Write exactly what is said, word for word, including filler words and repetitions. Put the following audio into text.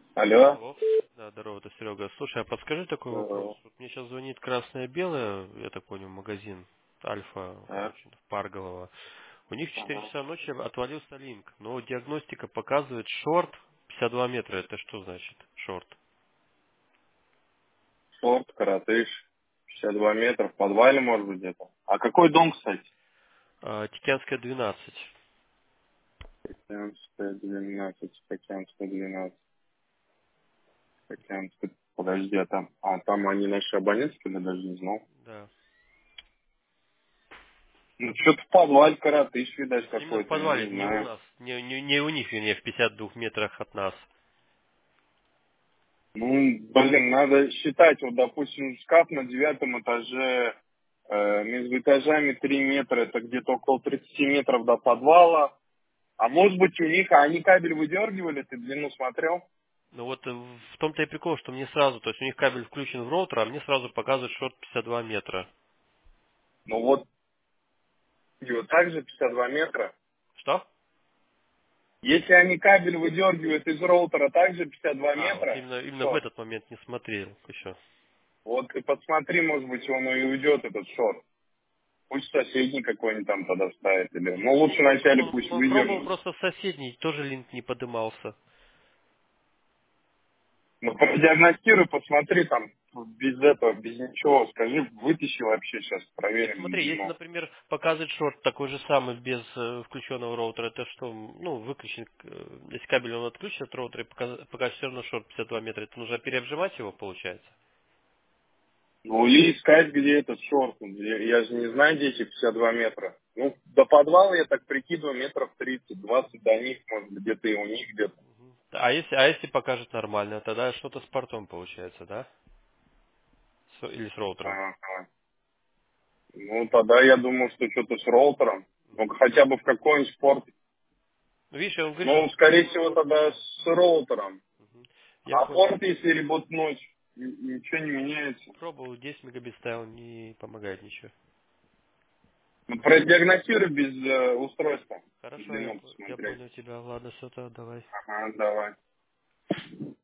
Алло. Алло. Да, здорово, это Серега. Слушай, а подскажи такой вопрос. Здорово. Вот мне сейчас звонит красное-белое, я так понял, магазин Альфа, Так. короче, в Парголово. У них в четыре Ага. часа ночи отвалился линк, но диагностика показывает шорт пятьдесят два метра. Это что значит шорт? Шорт, коротыш. пятьдесят два метра. В подвале, может быть, где-то. А какой дом, кстати? А, Тикянская двенадцать. Океанская двенадцать. Океанская двенадцать. Океанская. Подожди, а там... А там они наши абонентские, я даже не знал. Да. Ну, что-то в подвале коротыш, видать, Именно в какой-то, я подвале, не не у знаю. нас. Не, не, не у них, вернее, в пятидесяти двух метрах от нас. Ну, блин, надо считать, вот, допустим, шкаф на девятом этаже, э, между этажами три метра, это где-то около тридцати метров до подвала. А может быть у них, а они кабель выдергивали, ты длину смотрел? Ну вот э, в том-то и прикол, что мне сразу, то есть у них кабель включен в роутер, а мне сразу показывает шорт пятьдесят два метра. Ну вот, и вот так же пятьдесят два метра. Что? Если они кабель выдергивают из роутера также пятьдесят два А, вот метра, именно, именно в шорт, этот момент не смотрел еще. вот ты посмотри, может быть, он и уйдет, этот шорт. Пусть соседний какой-нибудь там тогда ставит. Или... Ну, Ну, лучше он, вначале он, пусть он пробовал выдержит. просто в соседний, тоже линк не подымался. Ну, продиагностируй, посмотри там, без этого, без ничего, скажи, вытащи вообще сейчас, Нет, проверим. смотри, если, Ну, например, показывает шорт такой же самый без э, включенного роутера, это что, ну, выключен, э, если кабель он отключен от роутера, и пока, пока все равно шорт пятьдесят два метра, это нужно переобжимать его, получается? ну или искать, где этот шорт. Я, я же не знаю, где эти пятьдесят два метра. Ну, до подвала, я так прикидываю, метров тридцать, двадцать до них, может, где-то и у них где-то. А если, а если покажет нормально, тогда что-то с портом получается, да? С- или с роутером? Ага. Ну, тогда я думаю, что что-то с роутером. Ну, хотя бы в какой-нибудь порт. Ну, видишь, он говорит, что Ну, скорее всего, тогда с роутером. я А понял. порт, если ребутнуть, н- ничего не меняется. Пробовал десять мегабит ставил, не помогает ничего. Ну, продиагностируй без э, устройства. Хорошо, я, Длину по- я посмотреть. понял тебя. Ладно, все, тогда давай. Ага, давай.